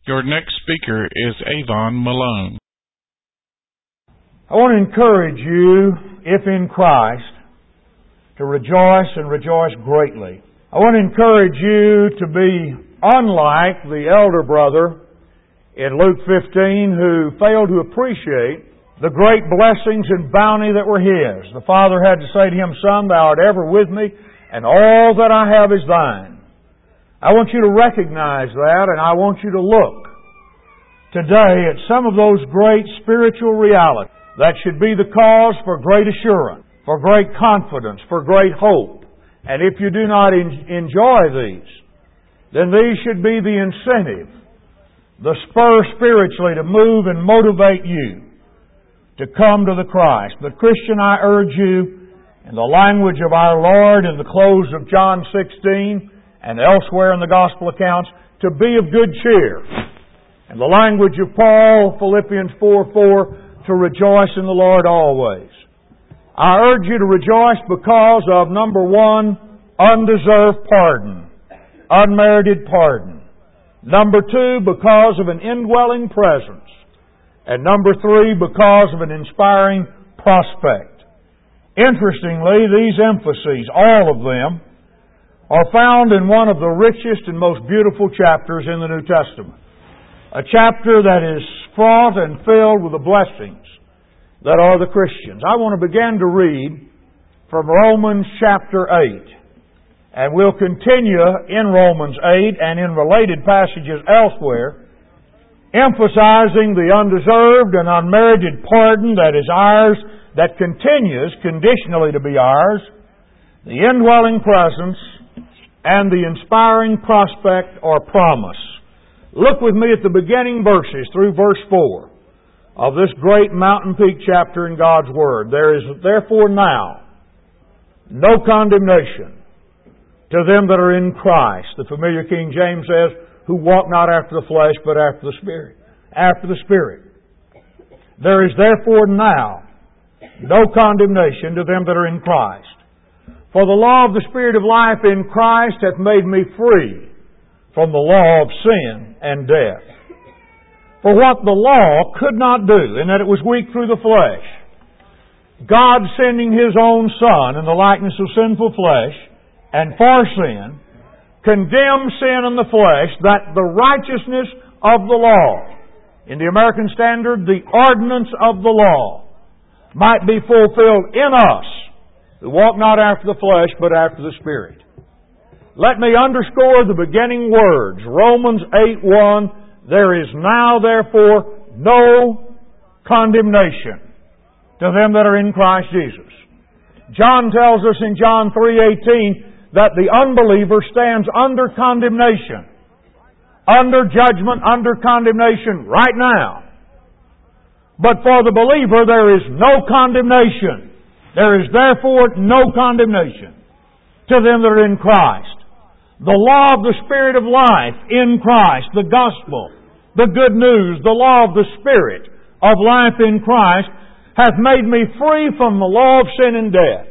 Your next speaker is Avon Malone. I want to encourage you, if in Christ, to rejoice and rejoice greatly. I want to encourage you to be unlike the elder brother in Luke 15 who failed to appreciate the great blessings and bounty that were his. The father had to say to him, "Son, thou art ever with me, and all that I have is thine." I want you to recognize that, and I want you to look today at some of those great spiritual realities that should be the cause for great assurance, for great confidence, for great hope. And if you do not enjoy these, then these should be the incentive, the spur spiritually to move and motivate you to come to the Christ. But Christian, I urge you, in the language of our Lord in the close of John 16 and elsewhere in the Gospel accounts, to be of good cheer. In the language of Paul, Philippians 4:4, to rejoice in the Lord always. I urge you to rejoice because of, number one, undeserved pardon, unmerited pardon. Number two, because of an indwelling presence. And number three, because of an inspiring prospect. Interestingly, these emphases, all of them, are found in one of the richest and most beautiful chapters in the New Testament. A chapter that is fraught and filled with the blessings that are the Christians. I want to begin to read from Romans chapter 8. And we'll continue in Romans 8 and in related passages elsewhere, emphasizing the undeserved and unmerited pardon that is ours, that continues conditionally to be ours, the indwelling presence, and the inspiring prospect or promise. Look with me at the beginning verses through verse 4 of this great mountain peak chapter in God's Word. There is therefore now no condemnation to them that are in Christ. The familiar King James says, who walk not after the flesh, but after the Spirit. After the Spirit. There is therefore now no condemnation to them that are in Christ. For the law of the Spirit of life in Christ hath made me free from the law of sin and death. For what the law could not do, in that it was weak through the flesh, God sending His own Son in the likeness of sinful flesh, and for sin, condemned sin in the flesh, that the righteousness of the law, in the American Standard, the ordinance of the law, might be fulfilled in us, who walk not after the flesh, but after the Spirit. Let me underscore the beginning words. Romans 8:1, there is now therefore no condemnation to them that are in Christ Jesus. John tells us in John 3:18 that the unbeliever stands under condemnation, under judgment, under condemnation right now. But for the believer there is no condemnation. There is therefore no condemnation to them that are in Christ. The law of the Spirit of life in Christ, the gospel, the good news, the law of the Spirit of life in Christ hath made me free from the law of sin and death.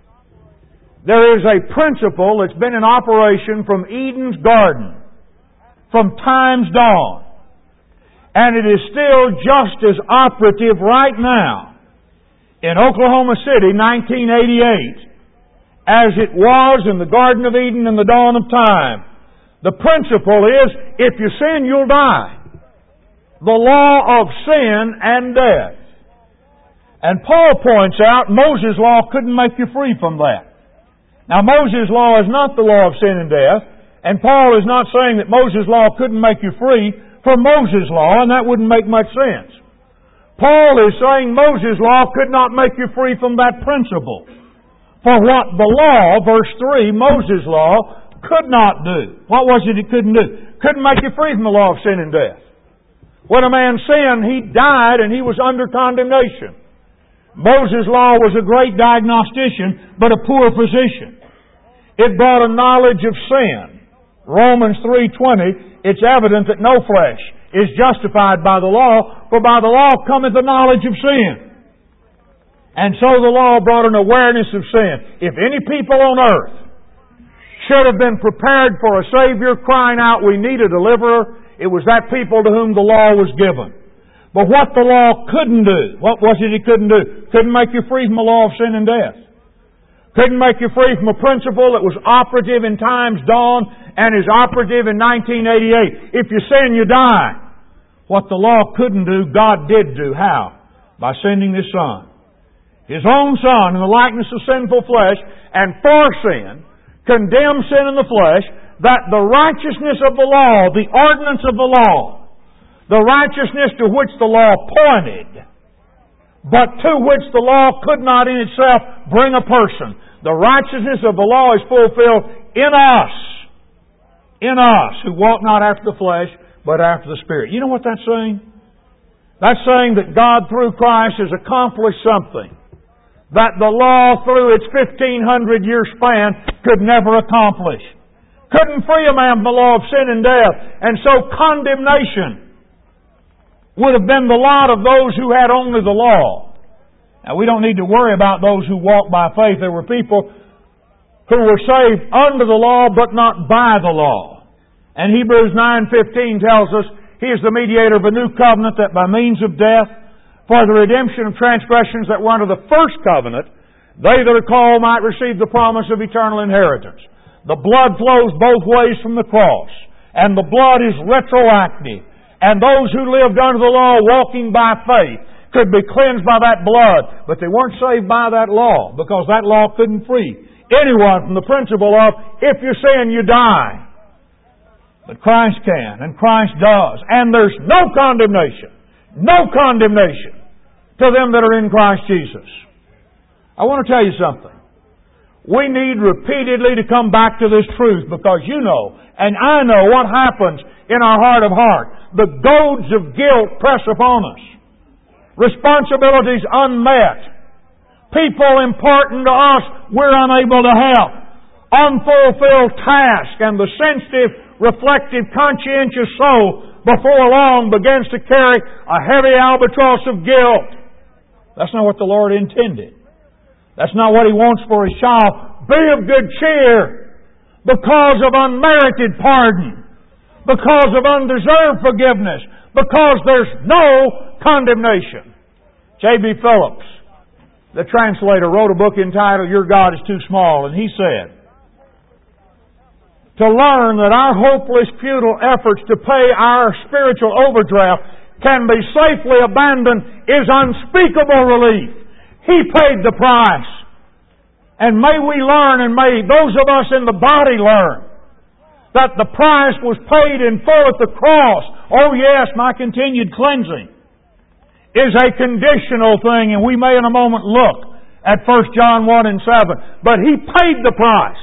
There is a principle that's been in operation from Eden's garden, from time's dawn. And it is still just as operative right now in Oklahoma City, 1988, as it was in the Garden of Eden in the dawn of time. The principle is, if you sin, you'll die. The law of sin and death. And Paul points out, Moses' law couldn't make you free from that. Now, Moses' law is not the law of sin and death, and Paul is not saying that Moses' law couldn't make you free from Moses' law, and that wouldn't make much sense. Paul is saying Moses' law could not make you free from that principle. For what the law, verse 3, Moses' law, could not do. What was it couldn't do? Couldn't make you free from the law of sin and death. When a man sinned, he died and he was under condemnation. Moses' law was a great diagnostician, but a poor physician. It brought a knowledge of sin. Romans 3:20, it's evident that no flesh is justified by the law, for by the law cometh the knowledge of sin. And so the law brought an awareness of sin. If any people on earth should have been prepared for a Savior, crying out, we need a deliverer, It was that people to whom the law was given. But what the law couldn't do, what was it it couldn't do? Couldn't make you free from the law of sin and death. Couldn't make you free from a principle that was operative in times gone and is operative in 1988. If you sin, you die. What the law couldn't do, God did do. How? By sending His Son. His own Son in the likeness of sinful flesh, and for sin, condemned sin in the flesh, that the righteousness of the law, the ordinance of the law, the righteousness to which the law pointed, but to which the law could not in itself bring a person. The righteousness of the law is fulfilled in us who walk not after the flesh, but after the Spirit. You know what that's saying? That's saying that God through Christ has accomplished something that the law through its 1,500 year span could never accomplish. Couldn't free a man from the law of sin and death. And so condemnation would have been the lot of those who had only the law. Now we don't need to worry about those who walk by faith. There were people who were saved under the law but not by the law. And Hebrews 9:15 tells us He is the mediator of a new covenant, that by means of death, for the redemption of transgressions that were under the first covenant, they that are called might receive the promise of eternal inheritance. The blood flows both ways from the cross, and the blood is retroactive. And those who lived under the law walking by faith could be cleansed by that blood, but they weren't saved by that law, because that law couldn't free anyone from the principle of, if you sin, you die. But Christ can, and Christ does. And there's no condemnation to them that are in Christ Jesus. I want to tell you something. We need repeatedly to come back to this truth, because you know, and I know what happens in our heart of heart. The goads of guilt press upon us. Responsibilities unmet. People important to us we're unable to help. Unfulfilled tasks, and the sensitive, reflective, conscientious soul before long begins to carry a heavy albatross of guilt. That's not what the Lord intended. That's not what He wants for His child. Be of good cheer, because of unmerited pardon, because of undeserved forgiveness, because there's no condemnation. J.B. Phillips, the translator, wrote a book entitled Your God is Too Small, and he said, to learn that our hopeless, futile efforts to pay our spiritual overdraft can be safely abandoned is unspeakable relief. He paid the price. And may we learn, and may those of us in the body learn, that the price was paid in full at the cross. Oh yes, my continued cleansing is a conditional thing, and we may in a moment look at 1 John 1 and 7. But He paid the price.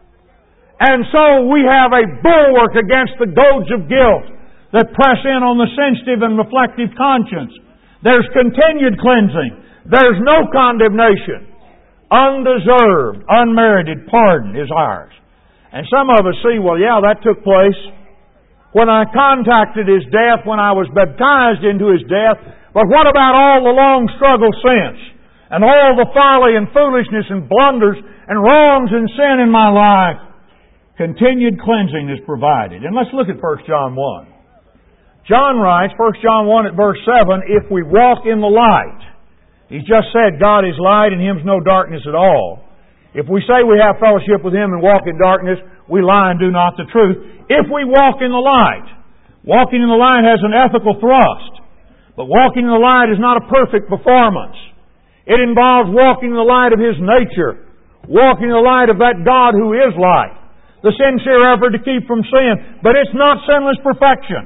And so we have a bulwark against the goads of guilt that press in on the sensitive and reflective conscience. There's continued cleansing. There's no condemnation. Undeserved, unmerited pardon is ours. And some of us see, well, yeah, that took place when I contacted His death, when I was baptized into His death. But what about all the long struggle since? And all the folly and foolishness and blunders and wrongs and sin in my life? Continued cleansing is provided. And let's look at 1 John 1. John writes, 1 John 1 at verse 7, if we walk in the light. He's just said God is light and Him's no darkness at all. If we say we have fellowship with Him and walk in darkness, we lie and do not the truth. If we walk in the light. Walking in the light has an ethical thrust. But walking in the light is not a perfect performance. It involves walking in the light of His nature. Walking in the light of that God who is light. The sincere effort to keep from sin. But it's not sinless perfection.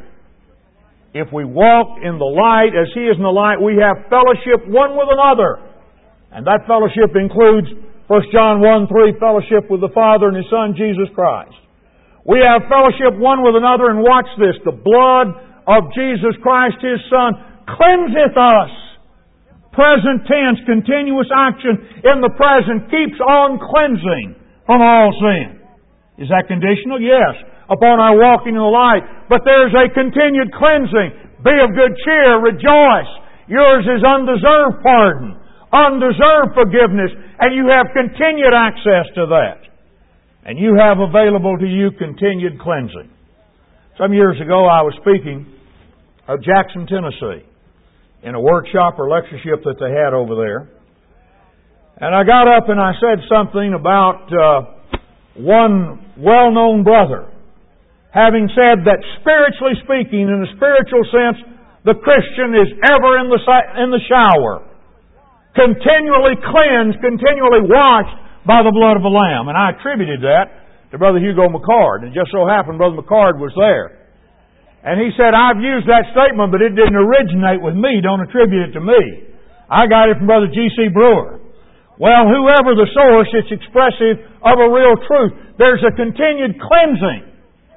If we walk in the light as He is in the light, we have fellowship one with another. And that fellowship includes 1 John 1:3, fellowship with the Father and His Son, Jesus Christ. We have fellowship one with another, and watch this. The blood of Jesus Christ, His Son, cleanseth us. Present tense, continuous action in the present, keeps on cleansing from all sin. Is that conditional? Yes. Upon our walking in the light. But there's a continued cleansing. Be of good cheer. Rejoice. Yours is undeserved pardon. Undeserved forgiveness. And you have continued access to that. And you have available to you continued cleansing. Some years ago I was speaking of Jackson, Tennessee, in a workshop or lectureship that they had over there. And I got up and I said something about one well-known brother having said that spiritually speaking, in a spiritual sense, the Christian is ever in the shower, continually cleansed, continually washed by the blood of the Lamb. And I attributed that to Brother Hugo McCard. And it just so happened Brother McCard was there. And he said, I've used that statement, but it didn't originate with me. Don't attribute it to me. I got it from Brother G.C. Brewer. Well, whoever the source, it's expressive of a real truth. There's a continued cleansing.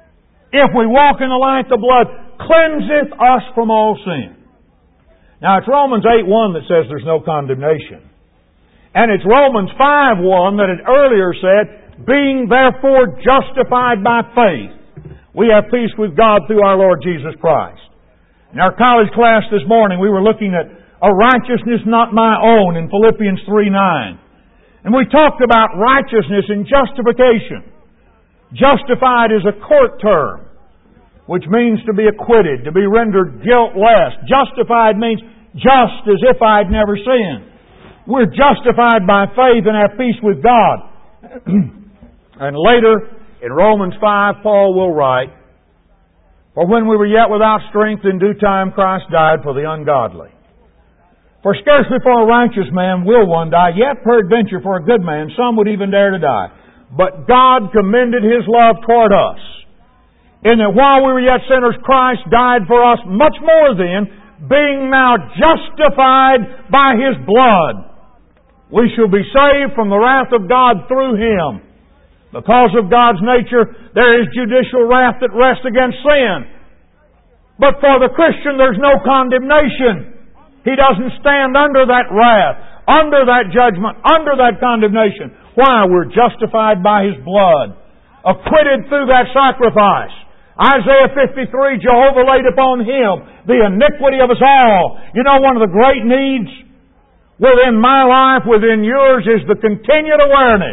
If we walk in the light, the blood cleanseth us from all sin. Now, it's Romans 8:1 that says there's no condemnation. And it's Romans 5:1 that it earlier said, being therefore justified by faith, we have peace with God through our Lord Jesus Christ. In our college class this morning, we were looking at a righteousness not my own in Philippians 3:9. And we talked about righteousness and justification. Justified is a court term, which means to be acquitted, to be rendered guiltless. Justified means just as if I'd never sinned. We're justified by faith and have peace with God. And later, in Romans 5, Paul will write, for when we were yet without strength, in due time Christ died for the ungodly. For scarcely for a righteous man will one die, yet peradventure for a good man some would even dare to die. But God commended His love toward us, in that while we were yet sinners, Christ died for us. Much more then, being now justified by His blood, we shall be saved from the wrath of God through Him. Because of God's nature, there is judicial wrath that rests against sin. But for the Christian, there's no condemnation. He doesn't stand under that wrath, under that judgment, under that condemnation. Why? We're justified by His blood, acquitted through that sacrifice. Isaiah 53, Jehovah laid upon Him the iniquity of us all. You know, one of the great needs within my life, within yours, is the continued awareness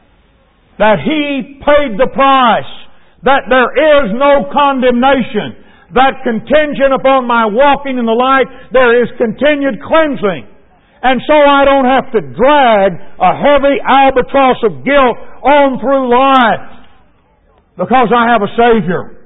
that He paid the price, that there is no condemnation, that contingent upon my walking in the light, there is continued cleansing. And so I don't have to drag a heavy albatross of guilt on through life, because I have a Savior.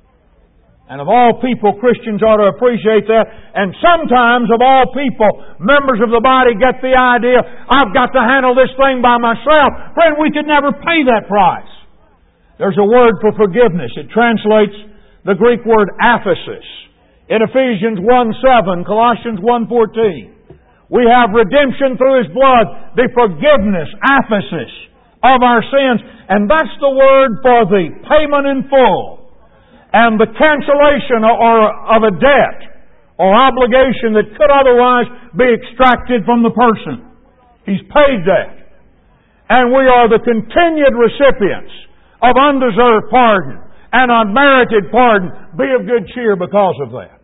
And of all people, Christians ought to appreciate that. And sometimes, of all people, members of the body get the idea, I've got to handle this thing by myself. Friend, we could never pay that price. There's a word for forgiveness. It translates the Greek word aphesis. In Ephesians 1:7, Colossians 1:14, we have redemption through His blood, the forgiveness, aphesis, of our sins. And that's the word for the payment in full, and the cancellation of a debt or obligation that could otherwise be extracted from the person. He's paid that. And we are the continued recipients of undeserved pardon and unmerited pardon. Be of good cheer because of that.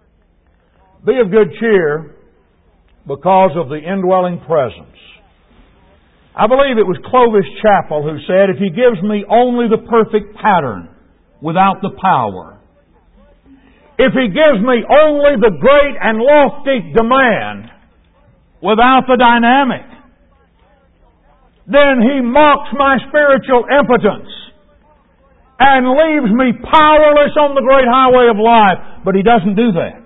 Be of good cheer because of the indwelling presence. I believe it was Clovis Chappell who said, if He gives me only the perfect pattern without the power, if He gives me only the great and lofty demand without the dynamic, then He mocks my spiritual impotence and leaves me powerless on the great highway of life. But He doesn't do that.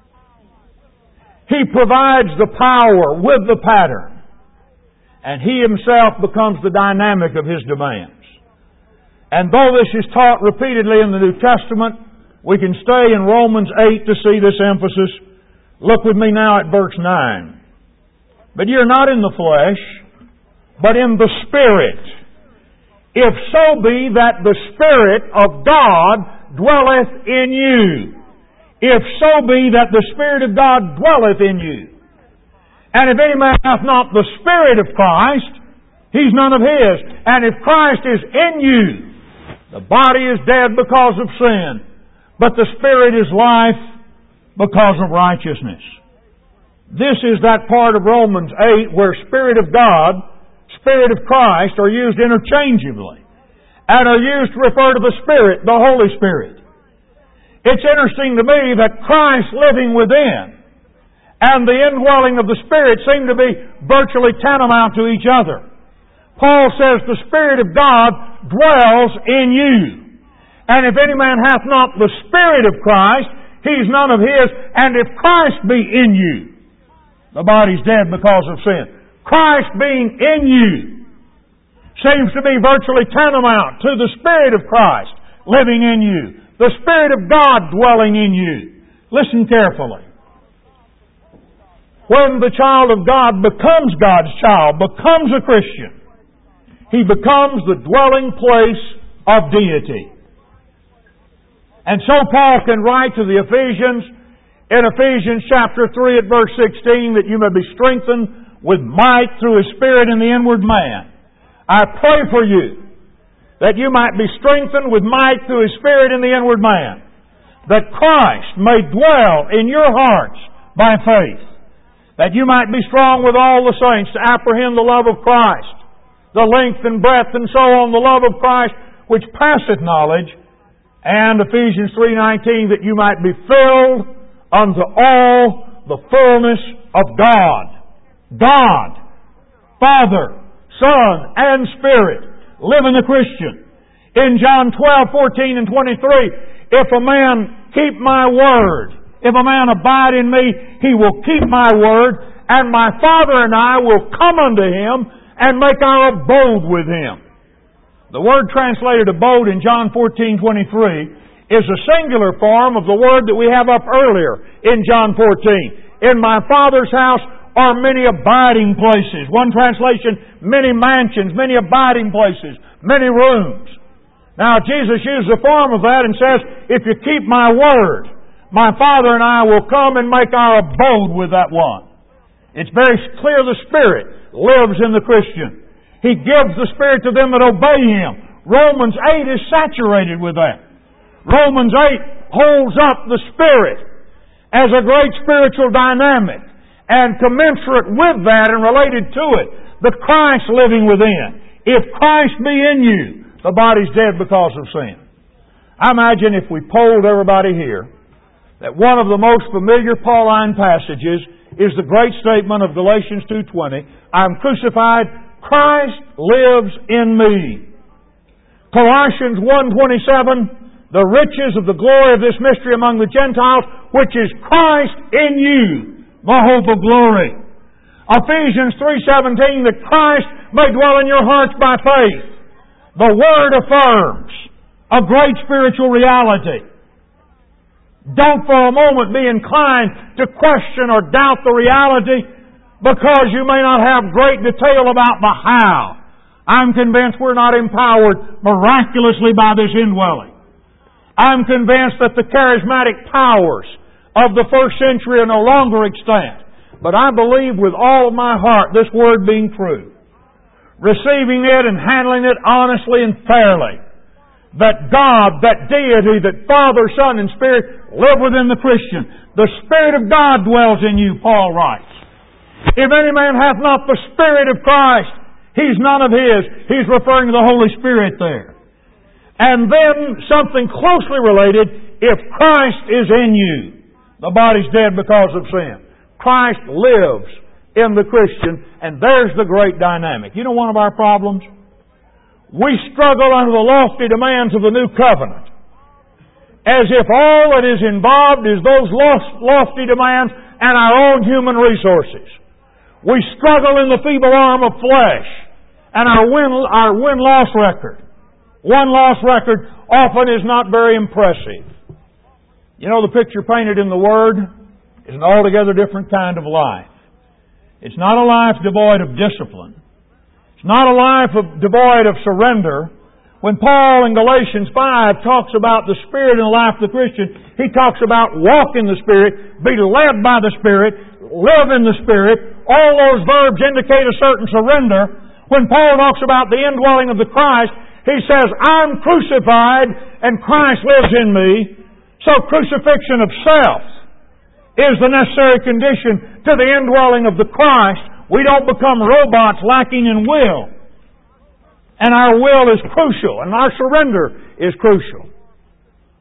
He provides the power with the pattern, and He Himself becomes the dynamic of His demands. And though this is taught repeatedly in the New Testament, we can stay in Romans 8 to see this emphasis. Look with me now at verse 9. But you're not in the flesh, but in the Spirit, if so be that the Spirit of God dwelleth in you. If so be that the Spirit of God dwelleth in you. And if any man hath not the Spirit of Christ, he's none of His. And if Christ is in you, the body is dead because of sin, but the Spirit is life because of righteousness. This is that part of Romans 8 where Spirit of God, Spirit of Christ are used interchangeably and are used to refer to the Spirit, the Holy Spirit. It's interesting to me that Christ living within and the indwelling of the Spirit seem to be virtually tantamount to each other. Paul says the Spirit of God dwells in you. And if any man hath not the Spirit of Christ, he's none of His. And if Christ be in you, the body's dead because of sin. Christ being in you seems to be virtually tantamount to the Spirit of Christ living in you. The Spirit of God dwelling in you. Listen carefully. When the child of God becomes God's child, becomes a Christian, he becomes the dwelling place of deity. And so Paul can write to the Ephesians in Ephesians chapter 3 at verse 16 that you may be strengthened with might through His Spirit in the inward man. I pray for you that you might be strengthened with might through His Spirit in the inward man, that Christ may dwell in your hearts by faith, that you might be strong with all the saints to apprehend the love of Christ, the length and breadth and so on, the love of Christ which passeth knowledge, and Ephesians 3:19, that you might be filled unto all the fullness of God. God, Father, Son, and Spirit live in the Christian. In John 12:14 and 23, if a man keep my word, if a man abide in me, he will keep my word, and my Father and I will come unto him and make our abode with him. The word translated abode in John 14:23 is a singular form of the word that we have up earlier in John 14. In my Father's house are many abiding places. One translation, many mansions, many abiding places, many rooms. Now Jesus uses a form of that and says, if you keep my word, my Father and I will come and make our abode with that one. It's very clear the Spirit lives in the Christian. He gives the Spirit to them that obey Him. Romans 8 is saturated with that. Romans 8 holds up the Spirit as a great spiritual dynamic. And commensurate with that and related to it, the Christ living within. If Christ be in you, the body's dead because of sin. I imagine if we polled everybody here, that one of the most familiar Pauline passages is the great statement of Galatians 2:20, I'm crucified, Christ lives in me. Colossians 1:27, the riches of the glory of this mystery among the Gentiles, which is Christ in you, the hope of glory. Ephesians 3:17, that Christ may dwell in your hearts by faith. The Word affirms a great spiritual reality. Don't for a moment be inclined to question or doubt the reality because you may not have great detail about the how. I'm convinced we're not empowered miraculously by this indwelling. I'm convinced that the charismatic powers of the first century are no longer extant. But I believe with all of my heart this Word being true, receiving it and handling it honestly and fairly, that God, that deity, that Father, Son, and Spirit live within the Christian. The Spirit of God dwells in you, Paul writes. If any man hath not the Spirit of Christ, he's none of His. He's referring to the Holy Spirit there. And then something closely related, if Christ is in you, the body's dead because of sin. Christ lives in the Christian, and there's the great dynamic. You know one of our problems? We struggle under the lofty demands of the new covenant, as if all that is involved is those lofty demands and our own human resources. We struggle in the feeble arm of flesh and our win-loss record. One loss record often is not very impressive. You know, the picture painted in the Word is an altogether different kind of life. It's not a life devoid of discipline. It's not a life devoid of surrender. When Paul in Galatians 5 talks about the Spirit in the life of the Christian, he talks about walk in the Spirit, be led by the Spirit, live in the Spirit. All those verbs indicate a certain surrender. When Paul talks about the indwelling of the Christ, he says, I'm crucified and Christ lives in me. So crucifixion of self is the necessary condition to the indwelling of the Christ. We don't become robots lacking in will. And our will is crucial, and our surrender is crucial.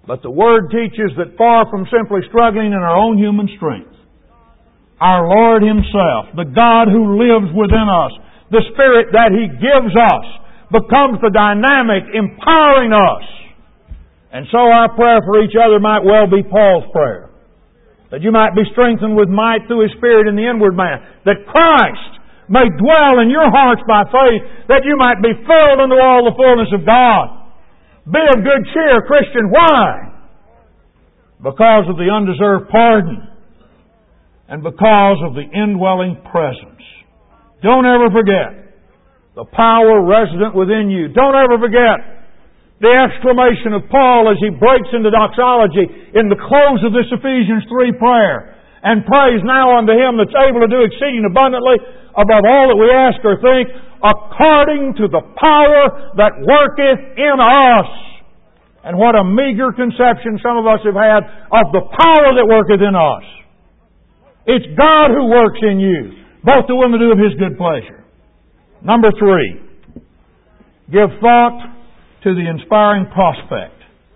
But the Word teaches that far from simply struggling in our own human strength, our Lord Himself, the God who lives within us, the Spirit that He gives us, becomes the dynamic empowering us. And so our prayer for each other might well be Paul's prayer. That you might be strengthened with might through His Spirit in the inward man. That Christ may dwell in your hearts by faith, that you might be filled unto all the fullness of God. Be of good cheer, Christian. Why? Because of the undeserved pardon and because of the indwelling presence. Don't ever forget the power resident within you. Don't ever forget the exclamation of Paul as he breaks into doxology in the close of this Ephesians 3 prayer. And praise now unto Him that's able to do exceeding abundantly above all that we ask or think, according to the power that worketh in us. And what a meager conception some of us have had of the power that worketh in us. It's God who works in you, both to will and to do of His good pleasure. Number 3, give thought to the inspiring prospect.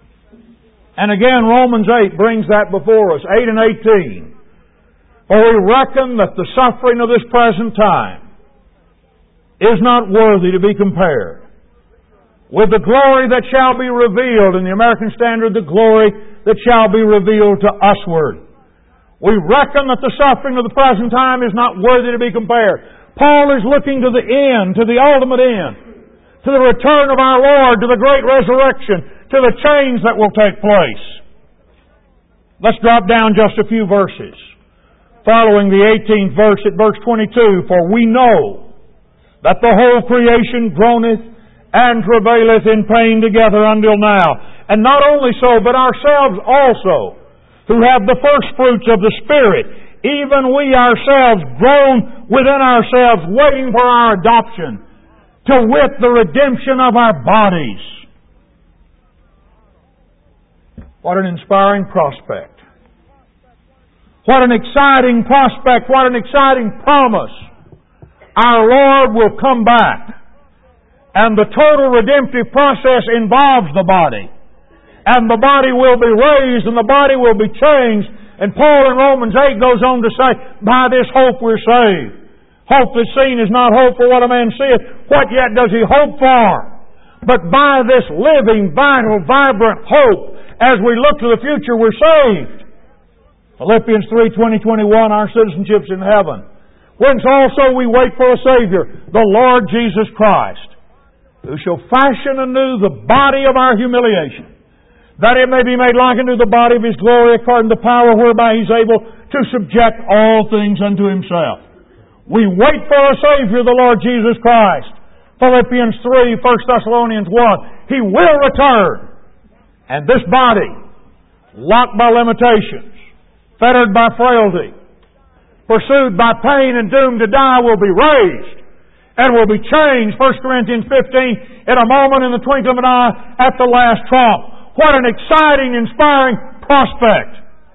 And again, Romans 8 brings that before us, 8 and 18. For we reckon that the suffering of this present time is not worthy to be compared with the glory that shall be revealed, in the American Standard, the glory that shall be revealed to usward. We reckon that the suffering of the present time is not worthy to be compared. Paul is looking to the end, to the ultimate end, to the return of our Lord, to the great resurrection, to the change that will take place. Let's drop down just a few verses. Following the 18th verse at verse 22, for we know that the whole creation groaneth and travaileth in pain together until now. And not only so, but ourselves also, who have the first fruits of the Spirit, even we ourselves groan within ourselves, waiting for our adoption, to wit the redemption of our bodies. What an inspiring prospect. What an exciting prospect. What an exciting promise. Our Lord will come back. And the total redemptive process involves the body. And the body will be raised and the body will be changed. And Paul in Romans 8 goes on to say, by this hope we're saved. Hope that's seen is not hope for what a man seeth. What yet does he hope for? But by this living, vital, vibrant hope, as we look to the future, we're saved. Philippians 3, 20, 21, our citizenship's in heaven. Whence also we wait for a Savior, the Lord Jesus Christ, who shall fashion anew the body of our humiliation, that it may be made like unto the body of His glory, according to the power whereby He's able to subject all things unto Himself. We wait for a Savior, the Lord Jesus Christ. Philippians 3, 1 Thessalonians 1. He will return. And this body, locked by limitations, fettered by frailty, pursued by pain and doomed to die, will be raised and will be changed, 1 Corinthians 15, in a moment, in the twinkling of an eye, at the last trump. What an exciting, inspiring prospect.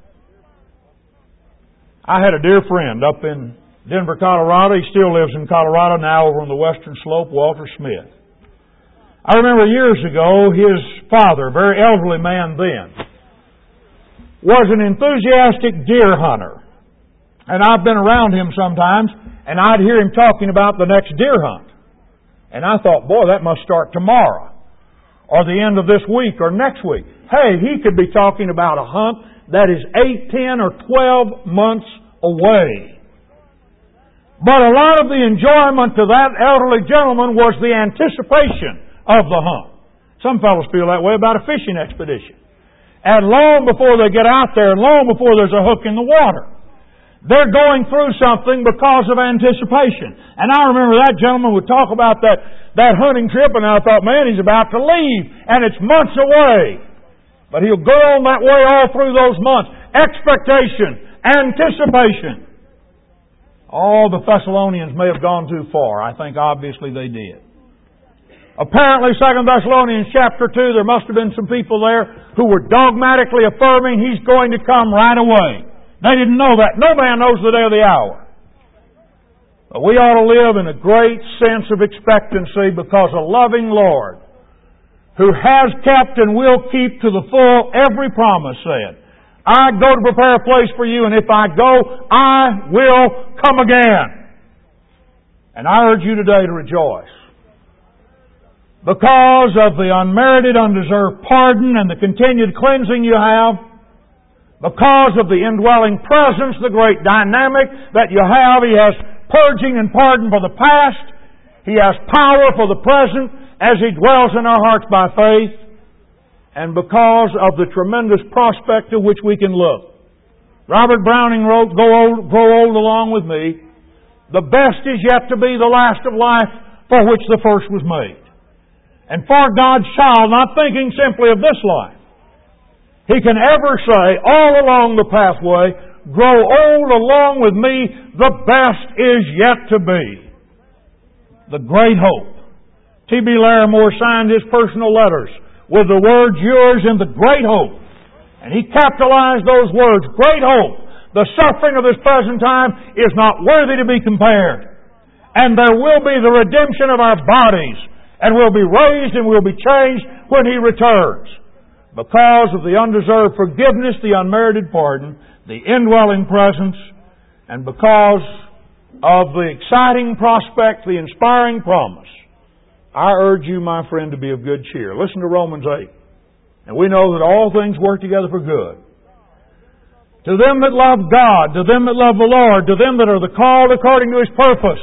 I had a dear friend up in Denver, Colorado. He still lives in Colorado now, over on the western slope, Walter Smith. I remember years ago, his father, a very elderly man then, was an enthusiastic deer hunter. And I've been around him sometimes, and I'd hear him talking about the next deer hunt. And I thought, boy, that must start tomorrow, or the end of this week, or next week. Hey, he could be talking about a hunt that is 8, 10, or 12 months away. But a lot of the enjoyment to that elderly gentleman was the anticipation of the hunt. Some fellows feel that way about a fishing expedition. And long before they get out there, and long before there's a hook in the water, they're going through something because of anticipation. And I remember that gentleman would talk about that hunting trip, and I thought, man, he's about to leave, and it's months away. But he'll go on that way all through those months. Expectation, anticipation. Oh, the Thessalonians may have gone too far. I think obviously they did. Apparently, 2 Thessalonians chapter 2, there must have been some people there who were dogmatically affirming He's going to come right away. They didn't know that. No man knows the day or the hour. But we ought to live in a great sense of expectancy, because a loving Lord who has kept and will keep to the full every promise, said, I go to prepare a place for you, and if I go, I will come again. And I urge you today to rejoice. Because of the unmerited, undeserved pardon and the continued cleansing you have, because of the indwelling presence, the great dynamic that you have, He has purging and pardon for the past. He has power for the present as He dwells in our hearts by faith. And because of the tremendous prospect to which we can look. Robert Browning wrote, Grow old along with me. The best is yet to be the last of life for which the first was made. And for God's child, not thinking simply of this life, He can ever say, all along the pathway, grow old along with me, the best is yet to be. The great hope. T.B. Larimore signed his personal letters with the words, yours in the great hope. And he capitalized those words, great hope. The suffering of this present time is not worthy to be compared. And there will be the redemption of our bodies, and we'll be raised and we'll be changed when He returns. Because of the undeserved forgiveness, the unmerited pardon, the indwelling presence, and because of the exciting prospect, the inspiring promise, I urge you, my friend, to be of good cheer. Listen to Romans 8. And we know that all things work together for good. To them that love God, to them that love the Lord, to them that are the called according to His purpose.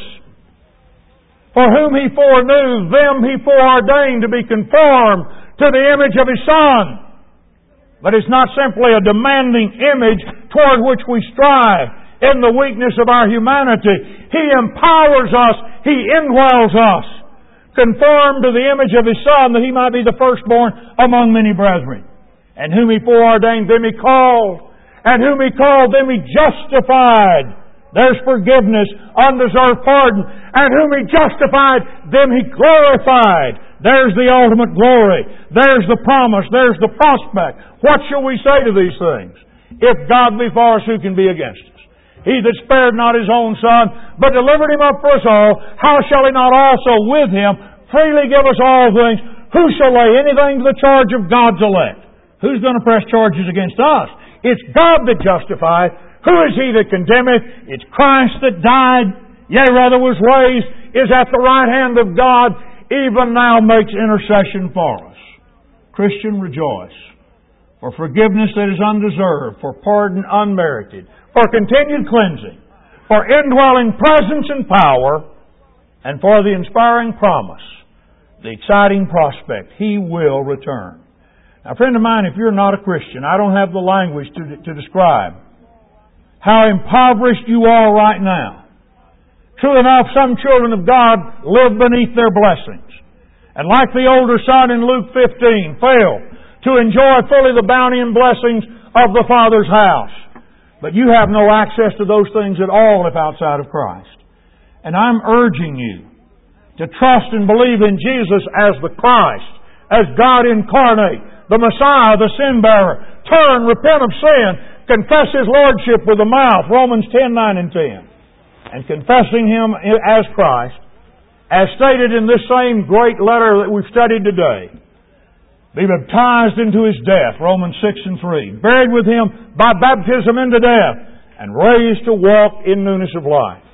For whom He foreknew, them He foreordained to be conformed to the image of His Son. But it's not simply a demanding image toward which we strive in the weakness of our humanity. He empowers us. He indwells us. Conformed to the image of His Son, that He might be the firstborn among many brethren. And whom He foreordained, them He called. And whom He called, them He justified. There's forgiveness, undeserved pardon. And whom He justified, them He glorified. There's the ultimate glory. There's the promise. There's the prospect. What shall we say to these things? If God be for us, who can be against us? He that spared not His own Son, but delivered Him up for us all, how shall He not also with Him freely give us all things? Who shall lay anything to the charge of God's elect? Who's going to press charges against us? It's God that justifieth. Who is He that condemneth? It's Christ that died, yea, rather was raised, is at the right hand of God, even now makes intercession for us. Christian, rejoice. For forgiveness that is undeserved, for pardon unmerited, for continued cleansing, for indwelling presence and power, and for the inspiring promise, the exciting prospect, He will return. Now, friend of mine, if you're not a Christian, I don't have the language to describe how impoverished you are right now. True enough, some children of God live beneath their blessings. And like the older son in Luke 15, fail to enjoy fully the bounty and blessings of the Father's house. But you have no access to those things at all if outside of Christ. And I'm urging you to trust and believe in Jesus as the Christ, as God incarnate, the Messiah, the sin bearer. Turn, repent of sin, confess His Lordship with the mouth, Romans 10:9 and 10. And confessing Him as Christ, as stated in this same great letter that we've studied today, be baptized into His death, Romans 6:3. Buried with Him by baptism into death, and raised to walk in newness of life.